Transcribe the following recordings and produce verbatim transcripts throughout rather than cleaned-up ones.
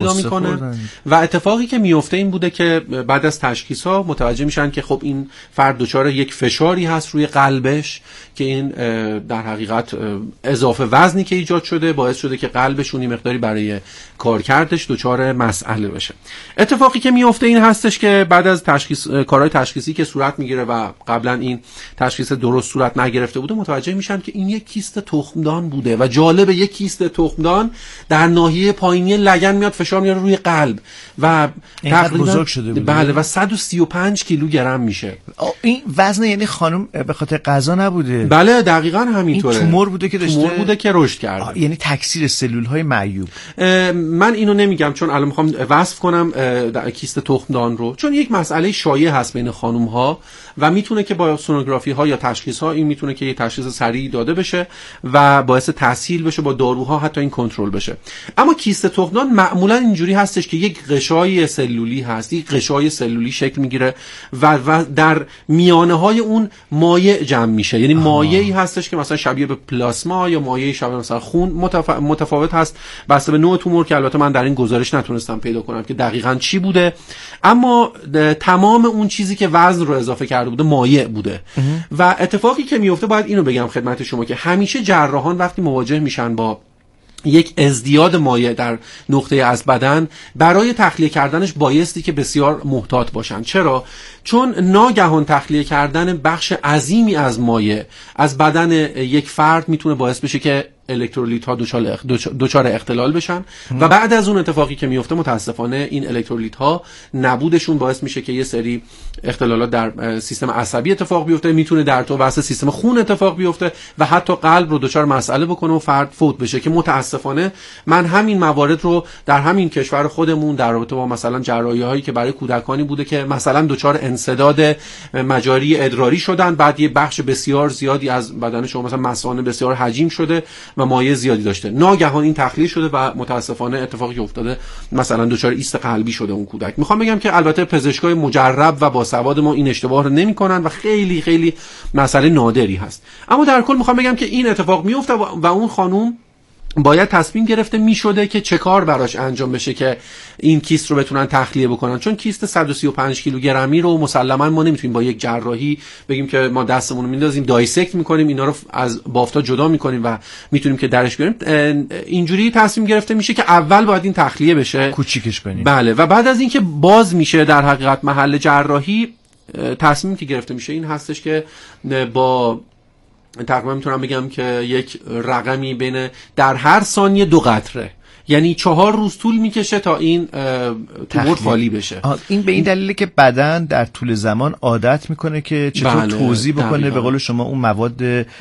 پیدا میکنه و اتفاقی که میفته این بوده که بعد از تشخیص ها متوجه میشن که خب این فرد دچار یک فشاری هست روی قلبش که این در حقیقت اضافه وزنی که ایجاد شده باعث شده که قلبشون مقداری برای کارکردش دچار مسئله بشه. اتفاقی که میفته این هستش که بعد از تشخیص کارهای تشخیصی که صورت میگیره و قبلا این تشخیص درست صورت نگرفته بوده متوجه میشن که این یک کیست تخمدان بوده و جالب یک کیست تخمدان در ناحیه پایینی لگن میاد فشار میاره روی قلب و تقریبا بزرگ شده بوده. بله و صد و سی و پنج کیلوگرم میشه. این وزن یعنی خانم به خاطر غذا نبوده؟ بله دقیقاً همینطوره. این تومور بوده که داشته تومور بوده که رشد کرده. یعنی تکثیر سلول های معیوب. من اینو نمیگم چون الان میخوام وصف کنم کیست تخمدان رو، چون یک مسئله شایع هست بین خانم ها و میتونه که با سونوگرافی ها یا تشخیص ها این میتونه که یه تشخیص سریع داده بشه و باعث تسهیل بشه، با داروها حتی این کنترل بشه. اما کیست تخمدان معمولا اینجوری هستش که یک غشای سلولی هست، یک غشای سلولی شکل میگیره و, و در میانه های اون مایع جمع میشه، یعنی مایعی هستش که مثلا شبیه به پلاسما یا مایع شبیه مثلا خون متف... متفاوت هست بسته به نوع تومور که البته من در این گزارش نتونستم پیدا کنم که دقیقاً چی بوده، اما تمام اون چیزی که وزن رو اضافه کرده بوده مایع بوده. و اتفاقی که میفته باید اینو بگم خدمت شما که همیشه جراحان وقتی مواجه میشن با یک ازدیاد مایع در نقطه از بدن برای تخلیه کردنش بایستی که بسیار محتاط باشن. چرا؟ چون ناگهان تخلیه کردن بخش عظیمی از مایع از بدن یک فرد میتونه باعث بشه که الکترولیت ها دچار اختلال بشن و بعد از اون اتفاقی که میفته متاسفانه این الکترولیت ها نبودشون باعث میشه که یه سری اختلالات در سیستم عصبی اتفاق بیفته، میتونه در تو واسه سیستم خون اتفاق بیفته و حتی قلب رو دچار مسئله بکنه و فرد فوت بشه که متاسفانه من همین موارد رو در همین کشور خودمون در رابطه با مثلا جراحی هایی که برای کودکانی بوده که مثلا دچار انسداد مجاری ادراری شدن، بعد یه بخش بسیار زیادی از بدن شما مثلا مثانه بسیار حجیم شده و مایع زیادی داشته، ناگهان این تخلیه شده و متاسفانه اتفاقی افتاده مثلا دچار ایست قلبی شده اون کودک. میخوام بگم که البته پزشکای مجرب و با سواد ما این اشتباه رو نمی‌کنن و خیلی خیلی مسئله نادری هست، اما در کل میخوام بگم که این اتفاق میفته و اون خانوم باید تصمیم گرفته میشده که چه کار براش انجام بشه که این کیست رو بتونن تخلیه بکنن، چون کیست صد و سی و پنج کیلوگرمی رو مسلما ما نمیتونیم با یک جراحی بگیم که ما دستمون رو میندازیم دایسکت میکنیم اینا رو از بافتا جدا میکنیم و میتونیم که درش بیاریم. اینجوری تصمیم گرفته میشه که اول باید این تخلیه بشه، کوچیکش کنیم. بله، و بعد از اینکه باز میشه در حقیقت محل جراحی، تصمیمی که گرفته میشه این هستش که با تقریبا میتونم بگم که یک رقمی بین در هر ثانیه دو قطره، یعنی چهار روز طول میکشه تا این تومور خالی بشه. این به این دلیله که بدن در طول زمان عادت میکنه که چطور بله، توزیع بکنه دقیقا. به قول شما اون مواد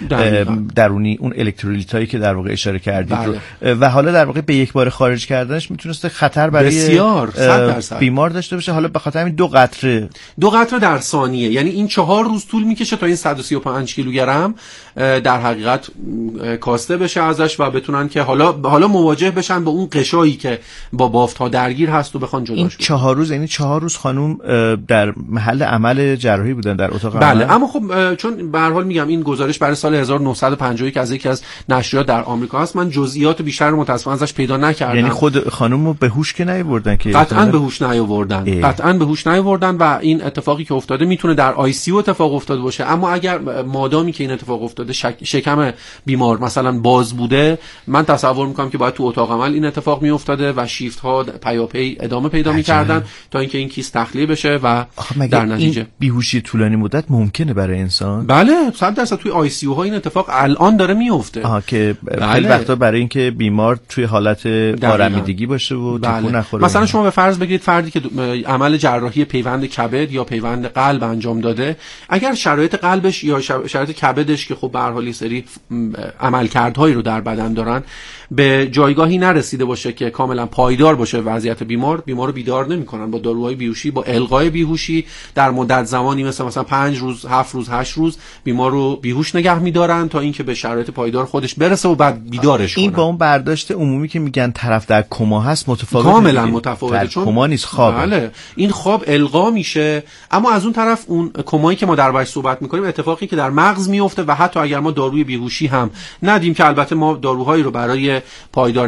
درونی، اون الکترولیت هایی که در واقع اشاره کردید بله. رو و حالا در واقع به یک بار خارج کردنش میتونسته خطر برای بسیار صد درصد بیمار داشته باشه. حالا به خاطر همین دو قطره دو قطره در ثانیه، یعنی این چهار روز طول میکشه تا این صد و سی و پنج کیلوگرم در حقیقت کاسته بشه ازش و بتونن که حالا حالا مواجه بشن با اون قشایی که با بافت‌ها درگیر هست و بخوان جداش این چهار روز یعنی چهار روز خانم در محل عمل جراحی بودن در اتاق بله عمل؟ اما خب چون به هر حال میگم این گزارش برای سال هزار و نهصد و پنجاه و یک از یکی از نشریات در آمریکا هست، من جزئیات بیشتر رو متأسفانه ازش پیدا نکردم. یعنی خود خانم رو به هوش که نیاوردن که قطعاً به هوش نیاوردن قطعاً به هوش نیاوردن و این اتفاقی که افتاده میتونه در آی سی یو اتفاق افتاده باشه، اما اگر مادامی که این اتفاق افتاده شک... شکم بیمار مثلا باز بوده، من تصور میکنم که باید تو اتاق عمل این اتفاق میافتاده و شیفت ها پیاپی ادامه پیدا میکردن تا اینکه این کیست تخلیه بشه و در نتیجه این بیهوشی طولانی مدت ممکنه برای انسان. بله صد درصد توی آی سی یو ها این اتفاق الان داره میفته. آها که بله. خیلی وقتا برای اینکه بیمار توی حالت آرمیدگی باشه و بله. تکون نخوره. مثلا شما به فرض بگیرید فردی که عمل جراحی پیوند کبد یا پیوند قلب انجام داده، اگر شرایط قلبش یا شرایط کبدش که خب به هر حال سری عملکردهایی رو در بدن دارن به جایگاهی نرسیده باشه که کاملا پایدار باشه وضعیت بیمار، بیمار رو بیدار نمی‌کنن با داروهای بیهوشی، با القای بیهوشی در مدت زمانی مثل مثلا پنج روز، هفت روز، هشت روز بیمار رو بیهوش نگه می‌دارن تا اینکه به شرایط پایدار خودش برسه و بعد بیدارش کنن. این با اون برداشت عمومی که میگن طرف در کما هست متفاوته، کاملا متفاوته، چون کما نیست، خوابه. بله این خواب القا میشه، اما از اون طرف اون کمایی که ما دربارش صحبت می‌کنیم اتفاقی که در مغز میفته و حتی اگر ما داروی بیهوشی هم ندیم که البته ما داروهایی رو برای پایدار نگه داشتن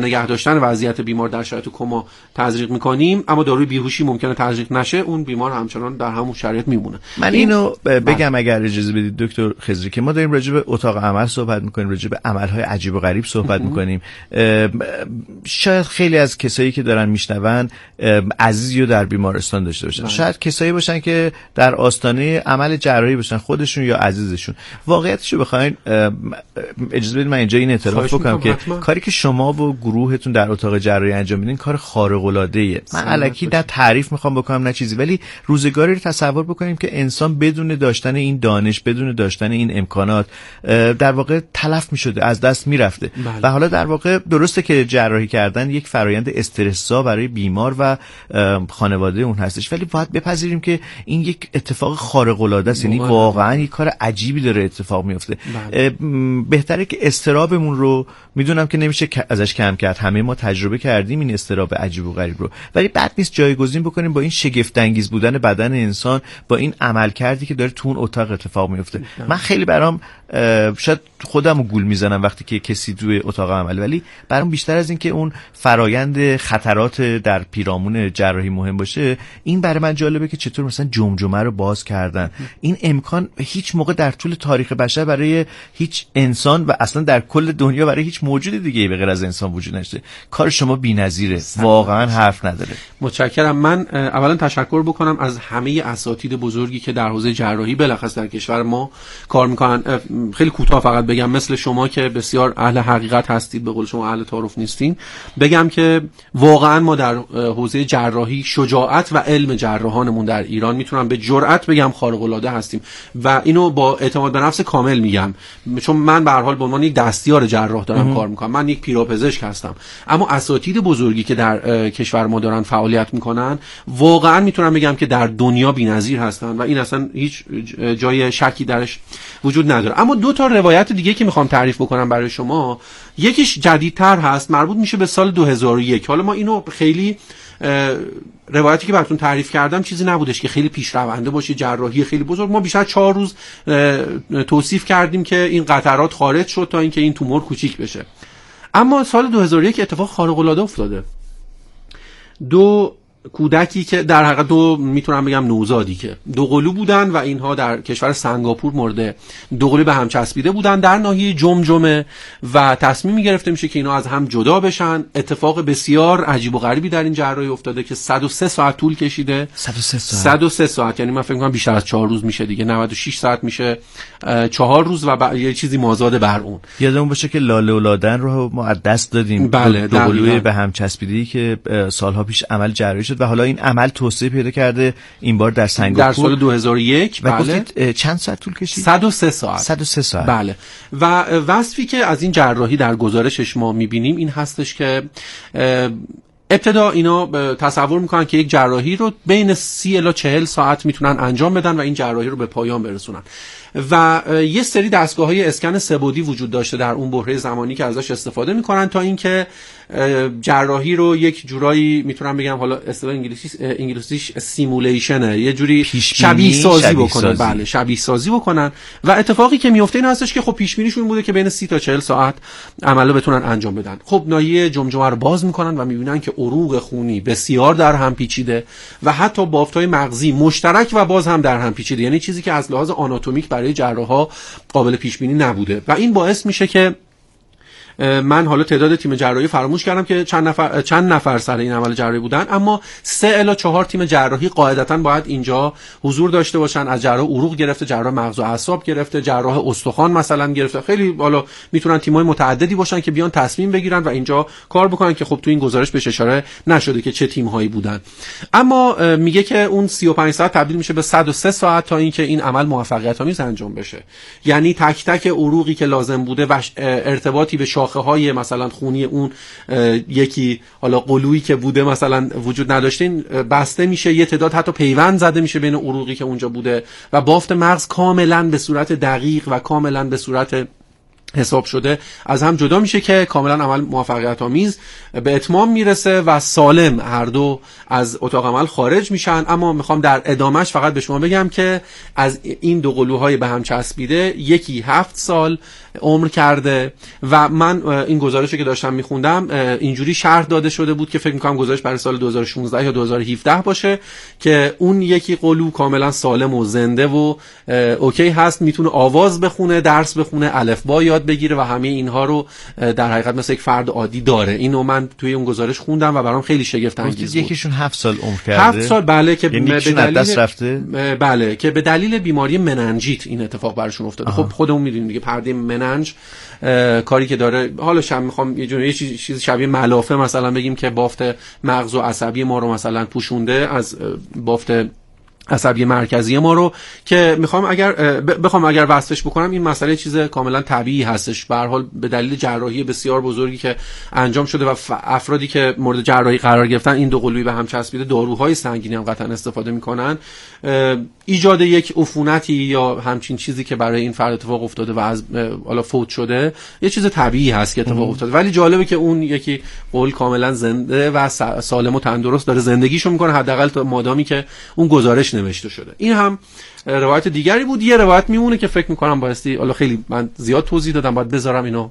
بازگشتن وضعیت بیمار در شرایط کما تزریق میکنیم، اما داروی بیهوشی ممکنه تزریق نشه، اون بیمار همچنان در همون شرایط میمونه. من اینو بگم اگر اجازه بدید دکتر خضری که ما داریم راجع به اتاق عمل صحبت میکنیم، راجع به عملهای عجیب و غریب صحبت میکنیم. شاید خیلی از کسایی که دارن میشنون عزیزی رو در بیمارستان داشته باشن، بله. شاید کسایی باشن که در آستانه عمل جراحی باشن، خودشون یا عزیزشون. واقعیتش رو بخواید اجازه بدید من اینجا این اعتراف بکنم که حتما. کاری که شما و گروهتون در اتاق جراحی انجام میدین کار خارق العاده ایه. من الکی در تعریف میخوام بکنم نه چیزی، ولی روزگاری رو تصور بکنیم که انسان بدون داشتن این دانش، بدون داشتن این امکانات در واقع تلف میشده، از دست میرفته. بله. و حالا در واقع درسته که جراحی کردن یک فرایند استرس‌زا برای بیمار و خانواده اون هستش، ولی باید بپذیریم که این یک اتفاق خارق العاده است، یعنی واقعا یک کار عجیبی داره اتفاق میفته. بله. بهتره که استرابمون رو میدونم که نمیشه ازش کم کرد، همه ما تجربه کردیم این استراب عجیب و غریب رو، ولی بد نیست جایگزین بکنیم با این شگفت انگیز بودن بدن انسان، با این عمل کردی که داره تو اون اتاق اتفاق میفته. من خیلی برام شاید خودمو گول میزنم وقتی که کسی توی اتاق عمل، ولی برام بیشتر از این که اون فرایند خطرات در پیرامون جراحی مهم باشه، این برای من جالبه که چطور مثلا جمجمه رو باز کردن. این امکان هیچ موقع در طول تاریخ بشر برای هیچ انسان و اصلا در کل دنیا برای هیچ موجود دیگه به غیر از انسان وجود نداشته. کار شما بی‌نظیره، واقعا حرف نداره. متشکرم. من اولا تشکر بکنم از همه اساتید بزرگی که در حوزه جراحی بالاخص در کشور ما کار میکنن. خیلی کوتاه فقط بگم، مثل شما که بسیار اهل حقیقت هستید، به قول شما اهل تعارف نیستین، بگم که واقعا ما در حوزه جراحی شجاعت و علم جراحانمون در ایران میتونم به جرئت بگم خارق العاده هستیم و اینو با اعتماد به نفس کامل میگم، چون من به هر حال به عنوان یک دستیار جراح دارم کار میکنم. من یک پیراپزشک هستم، اما اساتید بزرگی که در کشور ما دارن فعالیت میکنن واقعا میتونم بگم که در دنیا بی‌نظیر هستن و این اصلا هیچ جای شکی درش وجود نداره. اما دو تا روایت دیگه که میخوام تعریف بکنم برای شما، یکیش جدیدتر هست، مربوط میشه به سال دو هزار و یک. حالا ما اینو خیلی روایتی که براتون تعریف کردم چیزی نبودش که خیلی پیشرونده باشه، جراحی خیلی بزرگ. ما بیشتر چهار روز توصیف کردیم که این قطرات خارج شد تا اینکه این تومور کوچیک بشه. اما سال دو هزار و یک اتفاق خارق العاده افتاده. دو کودکی که در حقیقت دو میتونم بگم نوزادی که دو قلو بودن و اینها در کشور سنگاپور مورد دو قلو به هم چسبیده بودن در ناحیه جمجمه و تصمیمی گرفته میشه که اینا از هم جدا بشن. اتفاق بسیار عجیب و غریبی در این جراحی افتاده که صد و سه ساعت طول کشیده. صد و سه ساعت صد و سه ساعت یعنی من فکر می‌کنم بیشتر از چهار روز میشه دیگه، نود و شش ساعت میشه چهار روز و ب... یه چیزی مازاد بر اون. یادمون باشه که لاله و لادن رو ما از دست دادیم. بله، دو قلوی به هم چسبیده‌ای که سالها پیش عمل جراحی شد و حالا این عمل توسعه پیدا کرده این بار در سنگاپور در سال دو هزار و یک. و بله. چند ساعت طول کشید؟ صد و سه ساعت. صد و سه ساعت. بله. و وصفی که از این جراحی در گزارشش ما می‌بینیم این هستش که ابتدا اینا تصور میکنن که یک جراحی رو بین سی الی چهل ساعت میتونن انجام بدن و این جراحی رو به پایان برسونن و یه سری دستگاه‌های اسکن سه‌بعدی وجود داشته در اون بحره زمانی که ازش استفاده میکنن تا اینکه جراحی رو یک جورایی میتونم بگم، حالا اصطلاح انگلیسی انگلیسیش سیمولیشنه، یه جوری شبیه سازی بکنن. بله، شبیه سازی بکنن و اتفاقی که میفته این هستش که خب پیش بینیشون این بوده که بین سی تا چهل ساعت عملو بتونن انجام بدن. خب ناحیه جمجمه رو باز میکنن و میبینن که عروق خونی بسیار در هم پیچیده و حتی بافت‌های مغزی مشترک و باز هم در هم پیچیده، یعنی چیزی که از لحاظ آناتومیک برای جراحا قابل پیش بینی نبوده و این باعث میشه که من حالا تعداد تیم جراحی فراموش کردم که چند نفر چند نفر سر این عمل جراحی بودن، اما سه الی چهار تیم جراحی قاعدتاً باید اینجا حضور داشته باشن، از جراح عروق گرفته، جراح مغز و اعصاب گرفته، جراح استخوان مثلا گرفته. خیلی حالا میتونن تیم‌های متعددی باشن که بیان تصمیم بگیرن و اینجا کار بکنن که خب تو این گزارش بهش اشاره نشده که چه تیم‌هایی بودن. اما میگه که اون سی و پنج ساعت تبدیل میشه به صد و سه ساعت تا اینکه این عمل موفقیت‌آمیز انجام بشه. یعنی تک تک عروقی که لازم بوده و ارتباطی به شاخه‌های مثلا خونی اون یکی حالا قلویی که بوده مثلا وجود نداشتین بسته میشه، یه تعداد حتی پیوند زده میشه بین عروقی که اونجا بوده و بافت مغز کاملا به صورت دقیق و کاملا به صورت حساب شده از هم جدا میشه که کاملا عمل موفقیت آمیز به اتمام میرسه و سالم هر دو از اتاق عمل خارج میشن. اما میخوام در ادامهش فقط به شما بگم که از این دو قلوهای به هم چسبیده یکی هفت سال عمر کرده و من این گزارشی که داشتم میخوندم اینجوری شرح داده شده بود که فکر میکنم گزارش برای سال دو هزار و شانزده یا دو هزار و هفده باشه که اون یکی قلو کاملا سالم و زنده و اوکی هست، میتونه آواز بخونه، درس بخونه، الفبا یاد بگیره و همه اینها رو در حقیقت مثل یک فرد عادی داره. اینو من توی اون گزارش خوندم و برام خیلی شگفت انگیز بود. یکیشون هفت سال عمر کرده. هفت سال بله که یعنی به دلیل دست رفته. بله که به دلیل بیماری مننژیت این اتفاق براشون افتاده. خب خودمون میدونیم دیگه پرده مننژ کاری که داره، حالا شب میخوام یه جوری یه چیز شبیه ملافه مثلا بگیم که بافت مغز و عصبی ما رو مثلا پوشونده از بافت عصبی مرکزی ما رو، که میخوام اگر بخوام اگر وصفش بکنم این مسئله چیز کاملا طبیعی هستش. به هر حال به دلیل جراحی بسیار بزرگی که انجام شده و افرادی که مورد جراحی قرار گرفتن این دو قلوی به هم چسبیده داروهای سنگینی هم قطعا استفاده میکنن، ایجاد یک عفونتی یا همچین چیزی که برای این فرد اتفاق افتاده و از حالا فوت شده یه چیز طبیعی هست که اتفاق افتاده. ولی جالبه که اون یکی قول کاملا زنده و سالم و تندرست داره زندگیشو میکنه، حداقل تا مادامی که اون گزارش نوشته شده. این هم روایت دیگری بود. یه روایت میمونه که فکر میکنم بایستی، حالا خیلی من زیاد توضیح دادم، باید بذارم اینو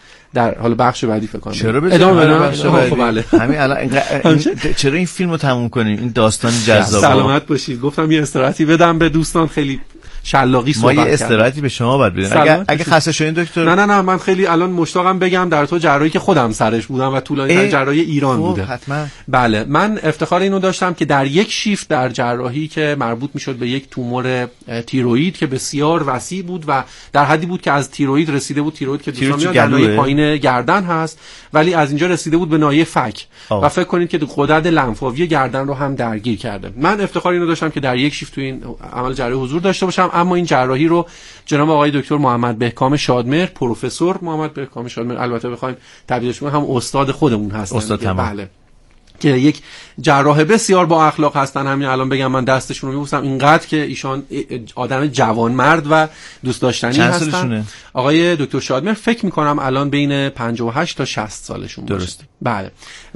در حالا بخش بعدی فکر کنم. چرا ادامه بدم؟ خب بله همین الان این چرا این فیلمو تموم کنیم؟ این داستان جذاب. سلامت باشید. گفتم یه استراحتی بدم به دوستان، خیلی شلاقی صحبت کردم. ما یه استراحتی به شما باید بدیم. اگه اگه خسته شدین دکتر. نه نه نه من خیلی الان مشتاقم بگم در تو جراحی که خودم سرش بودم و طولانی ترین جراحی ایران بوده. حتما. بله من افتخار اینو داشتم که در یک شیفت در جراحی که مربوط میشد به یک تومور تیروئید که بسیار وسیع بود و در حدی بود که از تیروئید رسیده بود، تیروئید که دوستان در ناحیه پایین گردن هست ولی از اینجا رسیده بود به ناحیه فک آه. و فکر کنید که غدد لنفاوی گردن رو هم درگیر کرده. من افتخار اینو داشتم که در یک شیفت تو این عمل جراحی حضور داشته باشم. اما این جراحی رو جناب آقای دکتر محمد بهکام شادمهر، پروفسور محمد بهکام شادمهر، البته بخوایم تبدیلش کنیم هم استاد خودمون هستن. استاد تمام. بله. که یک جراح بسیار با اخلاق هستن. همین الان بگم من دستشون رو میبوسم اینقدر که ایشان آدم جوانمرد و دوست داشتنی هستن. سالشونه؟ آقای دکتر شادمهر فکر میکنم الان بین پنجاه و هشت تا شصت سالشون باشه. درست. بله.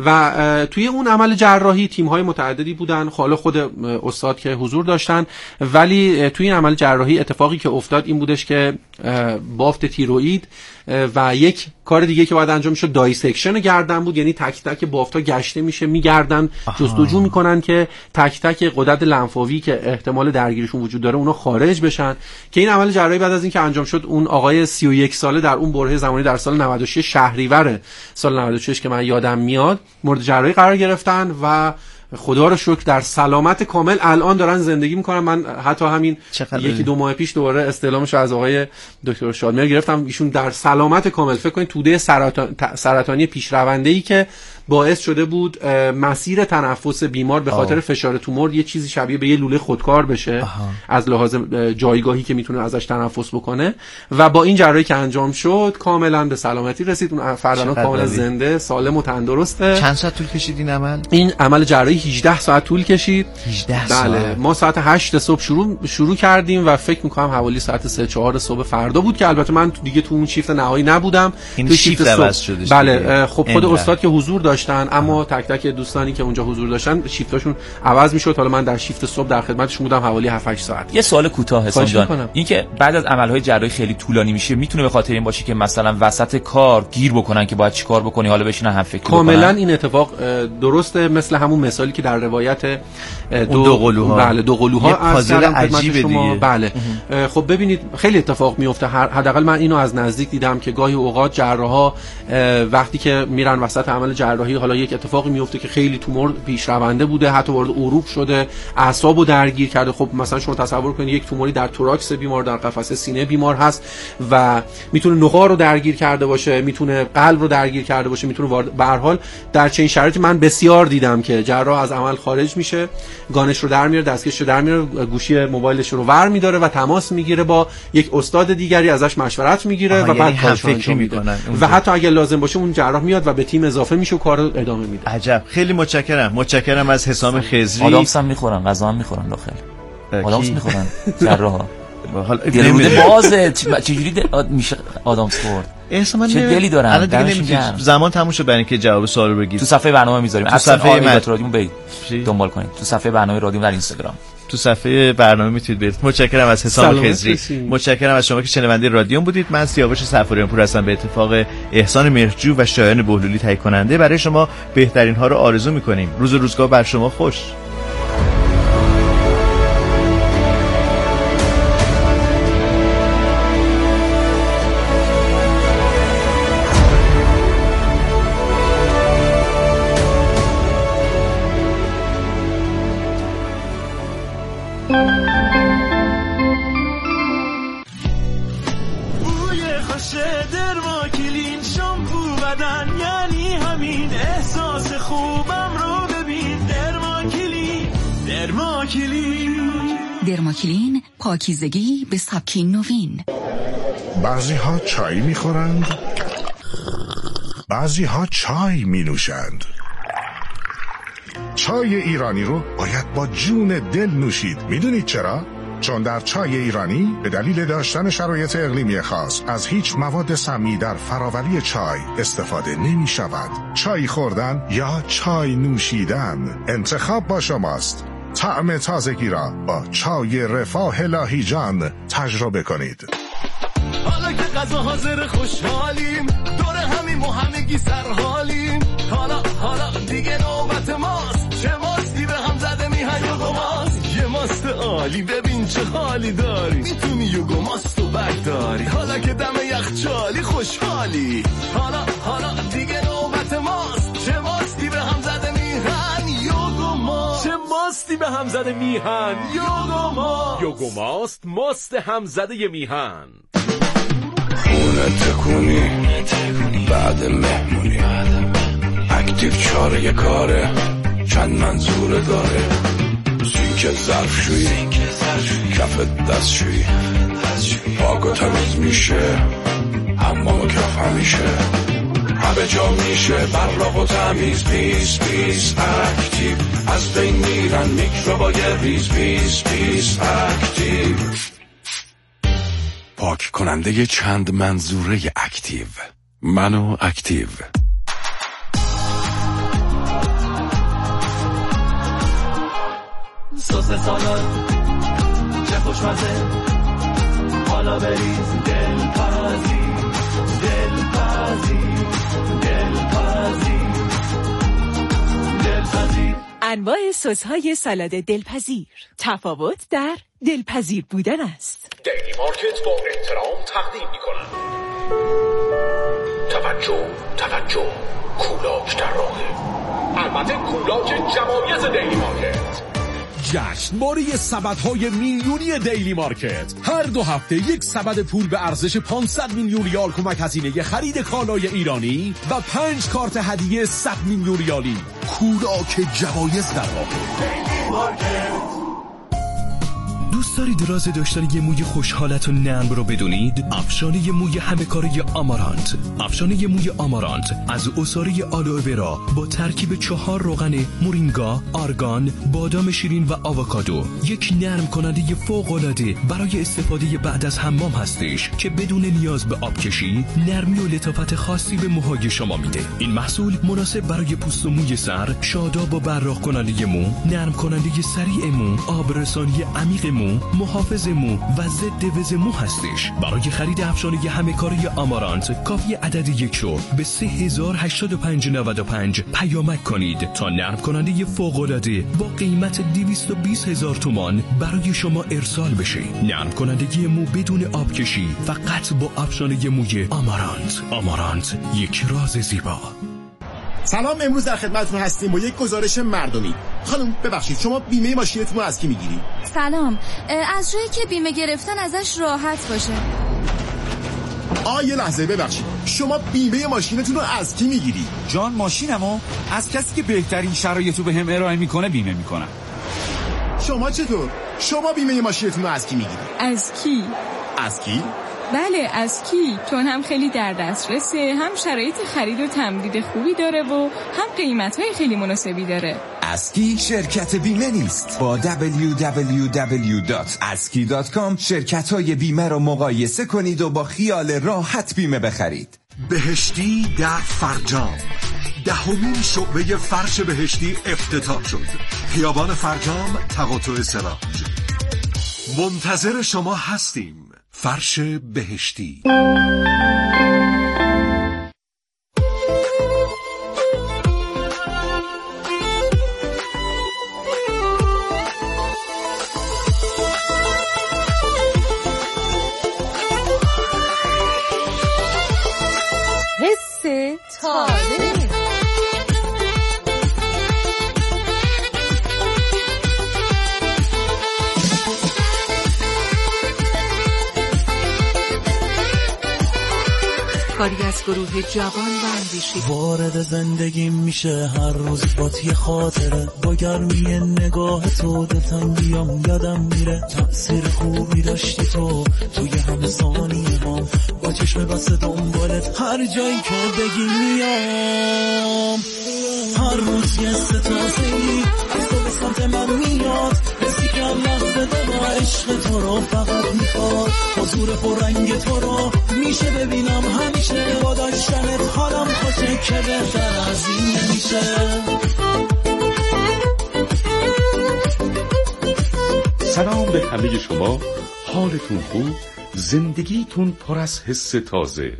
و توی اون عمل جراحی تیم‌های متعددی بودن، حالا خود استاد که حضور داشتن، ولی توی این عمل جراحی اتفاقی که افتاد این بودش که بافت تیروئید و یک کار دیگه که باید انجام شد دایسکشن گردن بود، یعنی تک تک بافت‌ها گشته میشه، میگردن جستجو میکنن که تک تک غدد لنفاوی که احتمال درگیریشون وجود داره اونا خارج بشن. که این عمل جراحی بعد از اینکه انجام شد اون آقای سی و یک ساله در اون بره زمانی در سال نود و شش شهریور سال نود و شش که من یادم میاد مورد جراحی قرار گرفتن و خدا رو شکر در سلامت کامل الان دارن زندگی میکنن. من حتی همین یکی دو ماه پیش دوباره استعلامش از آقای دکتر شادمهر گرفتم، ایشون در سلامت کامل. فکر کنید توده سرطان سرطانی پیشرونده‌ای که باعث شده بود مسیر تنفس بیمار به خاطر آه. فشار تومور یه چیزی شبیه به یه لوله خودکار بشه آه. از لحاظ جایگاهی که میتونه ازش تنفس بکنه و با این جراحی که انجام شد کاملا به سلامتی رسید. اون فردان کاملا زنده سالم و تندرسته. چند ساعت طول کشید این عمل؟ این عمل جراحی هجده ساعت طول کشید. هجده ساعت. بله ما ساعت هشت صبح شروع شروع کردیم و فکر می‌کنم حوالی ساعت سه چهار صبح فردا بود که البته من دیگه تو اون شیفت نهایی نبودم. تو شیفت عوض شده. بله خب خود استاد که حضور داشتن اما تک تک دوستانی که اونجا حضور داشتن شیفتاشون عوض میشد. حالا من در شیفت صبح در خدمتشون بودم حوالی هفت هشت ساعت. یه سوال کوتاه حسام جان، این که بعد از عملهای جراحی خیلی طولانی میشه میتونه به خاطر این باشه که مثلا وسط کار گیر بکنن که باید چیکار بکنی، حالا بشینن هم فکر کاملا بکنن؟ این اتفاق درسته، مثل همون مثالی که در روایت دو, دو قلوها بله دو قلوها از عجیبه دیگه. بله خب ببینید خیلی اتفاق میفته. حداقل من اینو از نزدیک دیدم که گاهی اوقات جراحا وقتی که میرن وسط عمل جراحی حالا یک اتفاقی میفته که خیلی تومور پیش رونده بوده، حتی وارد عروق شده، اعصابو درگیر کرده. خب مثلا شما تصور کنید یک توموری در توراکس بیمار، در قفسه سینه بیمار هست و میتونه نخاع رو درگیر کرده باشه، میتونه قلب رو درگیر کرده باشه، میتونه وارد به هر حال در چنین شرایطی من بسیار دیدم که جراح از عمل خارج میشه، گانش رو در میاره، دستکش رو در میاره، گوشی موبایلش رو ور میداره و تماس میگیره با یک استاد دیگری، ازش مشورت میگیره و بعد کارش انجام میده و حتی اگه لازم باشه اون جراح میاد و به تیم اضافه میشه و کارو ادامه میده. عجب. خیلی متشکرم. متشکرم از حسام خضری. آدامس هم میخورن، غذا هم میخورن داخل. آدامس میخورن جراحا. حالا دلروده بازه چجوری میشه آدامس خورد؟ احساس چه دلی دارن. الان دیگه نمیشه زمان تموم شد برای اینکه جواب سوال رو بگید. تو صفحه برنامه میذاریم. تو صفحه مد... رادیو برید دنبال کنید. تو صفحه برنامه رادیو در اینستاگرام. تو صفحه برنامه میتونید برید. متشکرم از حسام خضری. متشکرم از شما که شنونده رادیو بودید. من سیاوش صفاریان پور هستم. به اتفاق احسان مهرجو و شایان بهلولی تهیه کننده برای شما بهترین ها رو آرزو میکنیم. روز و روزگار بر شما خوش. درماکلین، پاکیزگی به سبک نوین. بعضی ها چای میخورند، بعضی ها چای می نوشند. چای ایرانی رو باید با جون دل نوشید. میدونید چرا؟ چون در چای ایرانی به دلیل داشتن شرایط اقلیمی خاص از هیچ مواد سمی در فراوری چای استفاده نمی شود. چای خوردن یا چای نوشیدن انتخاب با شماست. طعم تازگی را با چای رفاه لاهیجان تجربه کنید. حالا که غذا حاضر خوشحالیم، دور همیم و همگی سرحالیم. حالا حالا دیگه نوبت ماست، چه ماستی به هم زده میهن یوگو ماست. یه ماست عالی ببین چه حالی داری، میتونی یوگو ماست و برداری. حالا که دم یخچالی خوشحالی، حالا حالا دیگه نوبت ماست، چه ماستی به هم زده میهن یوگو ماست. چه ماستی به هم زده میهن یوگو ماست. یوگو ماست ماست هم زده میهن. خونه تکونی بعد مهمونی، اکتیو چاره کاره چند منظور داره. سینک ظرفشویی کف دستشویی، پاک و تمیز میشه حمام و کف همیشه، همه جا میشه براق و تمیز. پیس پیس اکتیو، از بین میرن میکروبای ریز. پیس پیس اکتیو، پاک کننده چند منظوره اکتیو. منو اکتیو. سس سالاد چه خوشمزه، حالا بریز دلپزی دلپزی دلپزی دلپزی. انواع سس‌های سالاد دلپذیر، تفاوت در دلپذیر بودن است. دیلی مارکت با احترام تقدیم می‌کند. توجه توجه، کولاک در راهه. البته کولاک جمعیت دیلی مارکت. جشنواره سبدهای میلیونی دیلی مارکت. هر دو هفته یک سبد پول به ارزش پانصد میلیون ریال کمک هزینه خرید کالای ایرانی و پنج کارت هدیه صد میلیون ریالی. کولاک جوایز در واقع. دیلی مارکت. دوست دارید راز داشتن یه موی خوشحالت و نرم رو بدونید؟ افشانه موی همه کاره آمارانت. افشانه موی آمارانت از عصاره آلوئه ورا با ترکیب چهار روغن مورینگا، آرگان، بادام شیرین و آووکادو یک نرم کننده فوق‌العاده برای استفاده بعد از حمام هستش که بدون نیاز به آب کشی نرمی و لطافت خاصی به موهای شما میده. این محصول مناسب برای پوست و موی سر، شاداب و براق کننده مو، نرم کننده سریع مو، آبرسانی عمیق مو، محافظ مو و ضد وز مو هستش. برای خرید افشانه همه کاره آمارانت کافی عدد یک رو به سه هزار و هشتاد و پنج نود و پنج پیامک کنید تا نرم کننده فوق‌العاده با قیمت دویست و بیست هزار تومان برای شما ارسال بشه. نرم کننده مو بدون آب کشی فقط با افشانه موی آمارانت. آمارانت، یک راز زیبا. سلام، امروز در خدمتتون هستیم با یک گزارش مردمی. خانم ببخشید، شما بیمه ماشینتون رو از کی میگیری؟ سلام، از جایی که بیمه گرفتن ازش راحت باشه. آ یه لحظه ببخشید، شما بیمه ماشینتون رو از کی میگیری؟ جان، ماشینمو از کسی که بهترین شرایطو بهم ارائه میکنه بیمه میکنم. شما چطور؟ شما بیمه ماشینتون رو از کی میگیری؟ از کی؟ از کی؟ بله از کی، چون هم خیلی در دسترسه، هم شرایط خرید و تمدید خوبی داره و هم قیمت‌های خیلی مناسبی داره. اسکی شرکت بیمه نیست. با دبلیو دبلیو دبلیو دات اسکی دات کام شرکت‌های بیمه رو مقایسه کنید و با خیال راحت بیمه بخرید. بهشتی در فرجام، دهمین شعبه فرش بهشتی افتتاح شد. خیابان فرجام، تقاطع سراج. منتظر شما هستیم. فرش بهشتی. حس تازه. کاری از گروه جوان و اندیشی. وارد زندگی میشه هر روز با یه خاطره، با گرمی نگاه تو دلتنگیام یادم میره. تأثیر خوبی داشتی تو توی همه ثانیه ها، با چشم بسته دنبالت هر جایی که بگی میام. هر روز یه ستازه‌ای از تو به سمت من میاد، حسی که هم لحظه دما عشق تو رو فقط میخواد. حضور پررنگ تو رو میشه ببینم همیشه، با داشتنت حالم خوشه که بهتر از این نمیشه. سلام به همه شما، حالتون خوب؟ زندگیتون پر از حس تازه.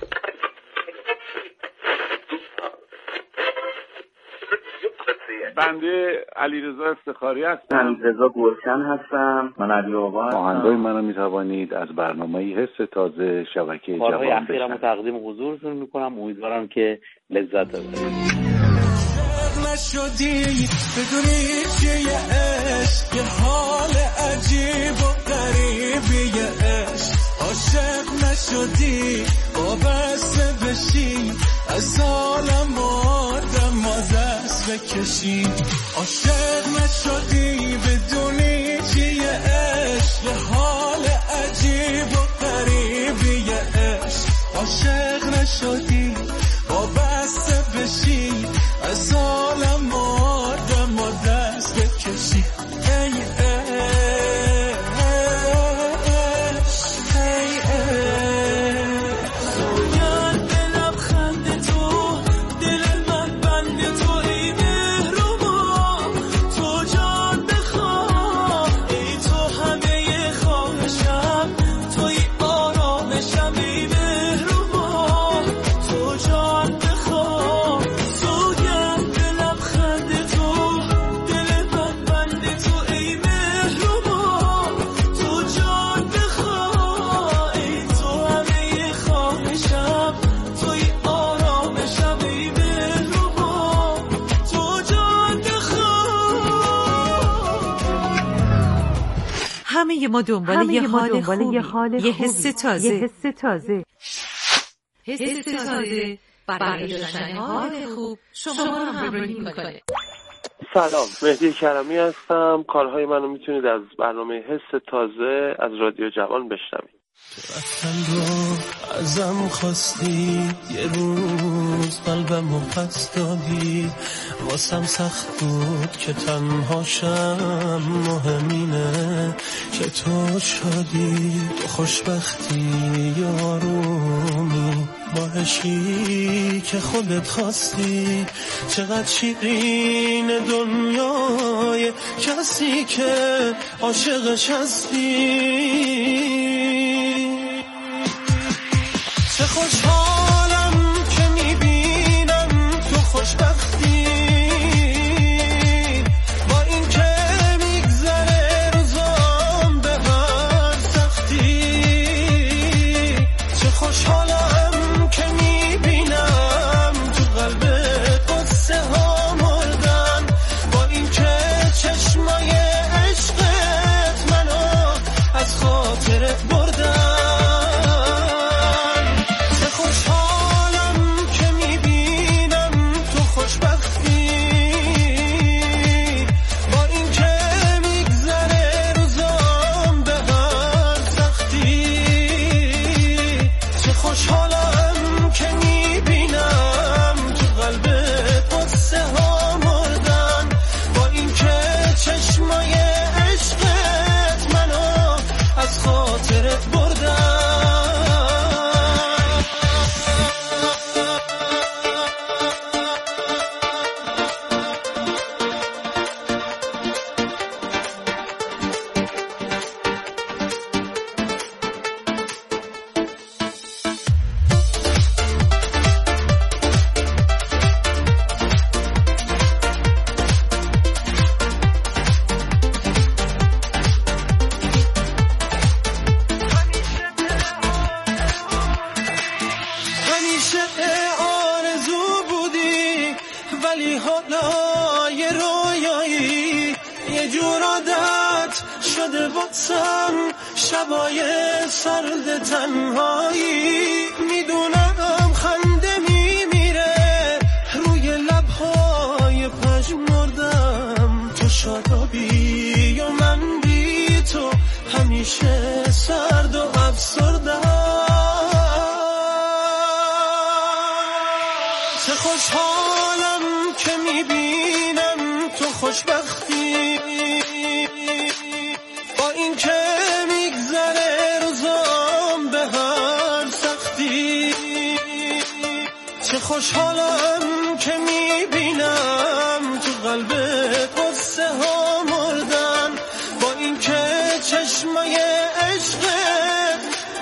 بنده علیرضا افتخاری هستم. من رضا گلشن هستم. من علی آقا هستم. آهنگای منو میتوانید از برنامه حس تازه شبکه جوان کارهای اخیرمو تقدیم حضورتون میکنم. امیدوارم که لذت ببرید. نشدی بدونی چیه عشق، یه حال عجیب و غریبی عشق. عاشق نشدی وابسته بشی، از عالم آدم از دست بکشی. عاشق نشدی بدونی چیه عشق، یه حال عجیب و غریبی عشق. عاشق نشدی وابسته بشی، از عالم آدم از دست بکشی. ای همه ما دنبال یه حال خوبی، یه حس تازه، یه حس تازه. حس تازه برای داشتن حال خوب شما رو همراهی میکنه. سلام، مهدی کرمی هستم. کارهای منو میتونید از برنامه حس تازه از رادیو جوان بشنوید. رفتن رو ازم خواستی، یه روز قلبمو پس دادی. واسم سخت بود که تنها شم، مهمینه که تو شادی. تو خوشبختی یارومی با عشقی که خودت خواستی. چقدر شیرین دنیای کسی که عاشقش هستی. چه خوشحالم که میبینم تو خوشبختی، با این که میگذره روزام به هر سختی. چه خوشحالم که میبینم تو قلب قصه ها مردن، با این که چشمای عشقت منو از خاطرت برد. یه جور عادت شده واسم شبای سرد تنهایی. میدونم خنده میمیره روی لبهای پژمردم، تو شادابی و من بی تو همیشه سرد و افسردم. چه خوشحالم که میبینم تو خوشبختی، با این که میگذره روزام به هر سختی. چه خوشحالم که میبینم تو قلبت قصه ها مردن، با این که چشمای عشقت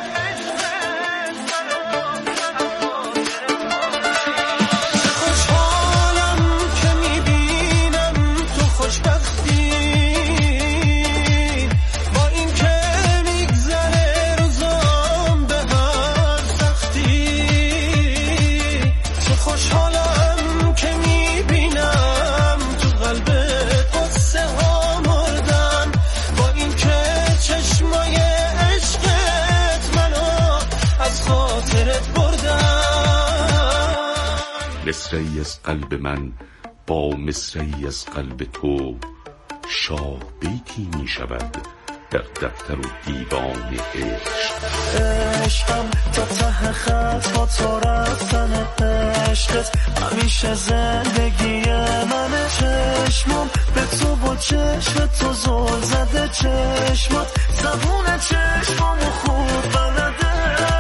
مصرعی از قلب من با مصرعی از قلب تو، شاه بیتی می شود در دفتر و دیوان عشق. عشقم تا ته خط ها تا رفتن عشقت همیشه زندگی منه. چشمم به تو با چشم تو زل زده، چشمات زبون چشمامو خوب بلده،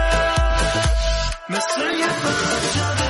مثل یه پرچم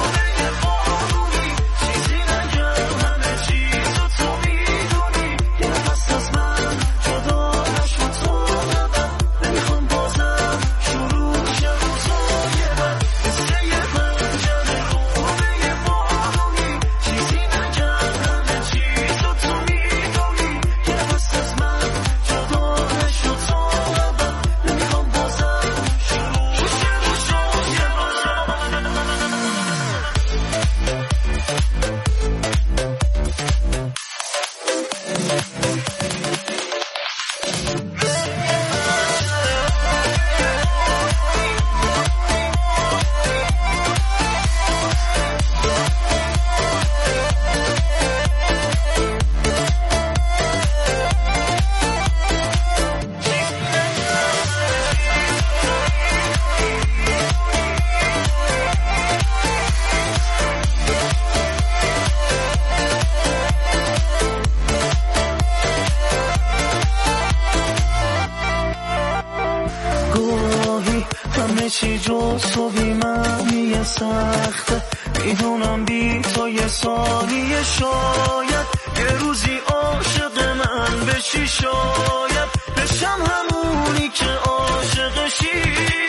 چی جز تو بی معنی سخته، میدونم بی تو یه ثانیه شاید یه روزی عاشق من بشی، شاید بشم همونی که عاشقشی،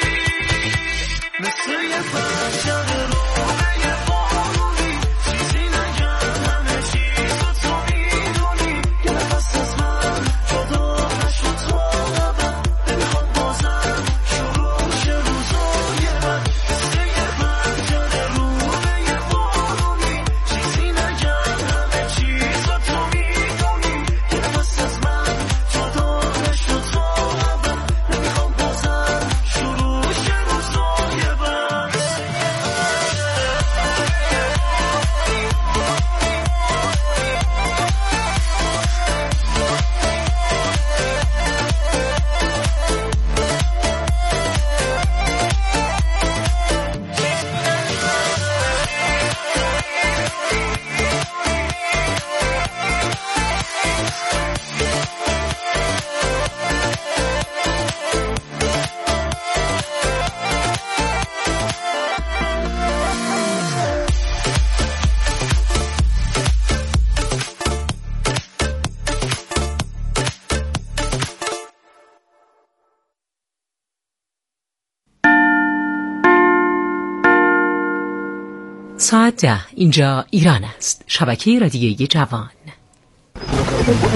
مثل یه پرچم روحه یه بارونی، چیزی نگم همه چیز رو تو میدونی، یه نفس از من جدا نشد تو نبم، نمیخوام بازم شروع شه روزای من، مثل یه پرچم روحه یه بارونی، چیزی نگم همه چیز رو تو میدونی، یه نفس از من جدا نشد تو نبم، نمیخوام بازم شروع شه روزای من. ساعت ده اینجا ایران است. شبکه رادیویی جوان.